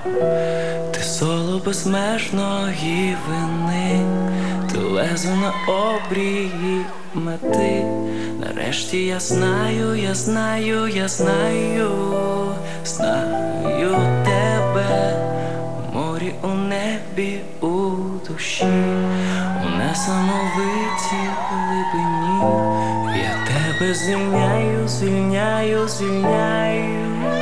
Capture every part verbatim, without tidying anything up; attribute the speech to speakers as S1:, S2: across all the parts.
S1: Ти соло безмежної вини, ти лезо на обрії мети. Нарешті я знаю, я знаю, я знаю, знаю тебе. У морі, у небі, у душі, у несамовитій глибині. Я тебе звільняю, звільняю, звільняю.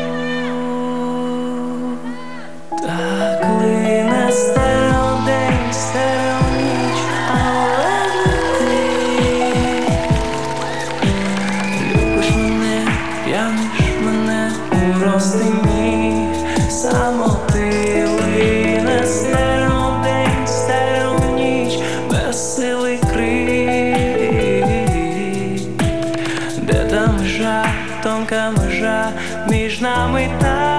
S1: Так лине стереодень, стереоніч, але ти любиш мене, п'яниш мене у розтині самоти. Лине стереодень, стереоніч, безсилий крик. Де та межа, тонка межа між нами та,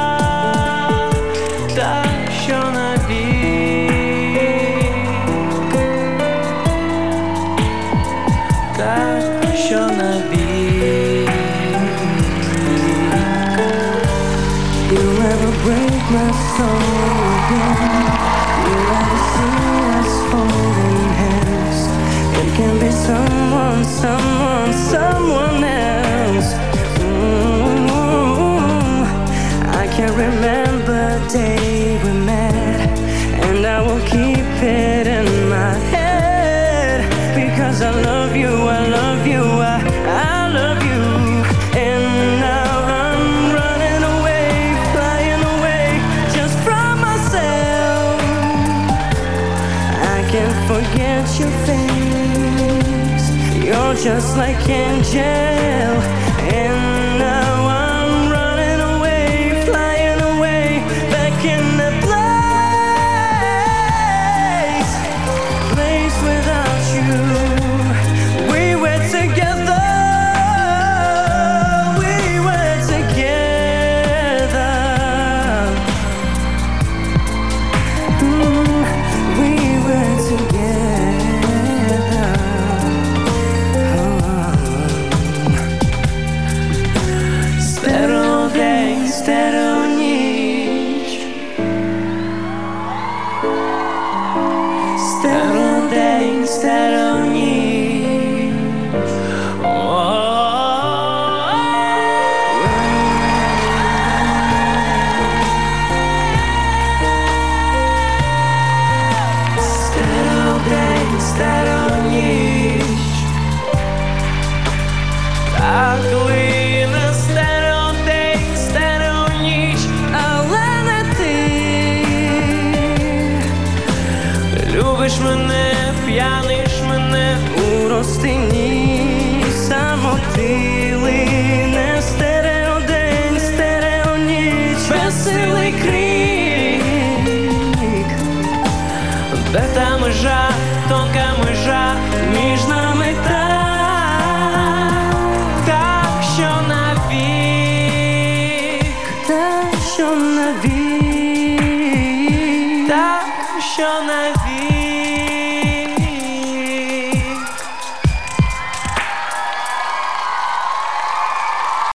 S1: та, що навік, та, що навік.
S2: You'll never break my soul again. You'll never see us holding hands. It can be someone, someone, someone else. Mm-hmm. I can't remember the day we met, and I will keep it in my head, because I love you, I love you, I, I love you. And now I'm running away, flying away just from myself. I can't forget your face, you're just like angel. And now I'm running away, flying away, back in the place, place without you. We were together, we were together. Mm, we were together.
S1: Стереодень, стереоніч, стереодень, стереоніч. Стереодень, стереоніч. Так лине стереодень, стереоніч,
S2: Але не ти.
S1: любиш мене, п'яниш мене
S2: У розтині самоти. Лине стереодень, стереоніч, безсилий крик.
S1: де та межа, тонка межа між нами та, та, що навік,
S2: Та, що навік,
S1: та, що навік.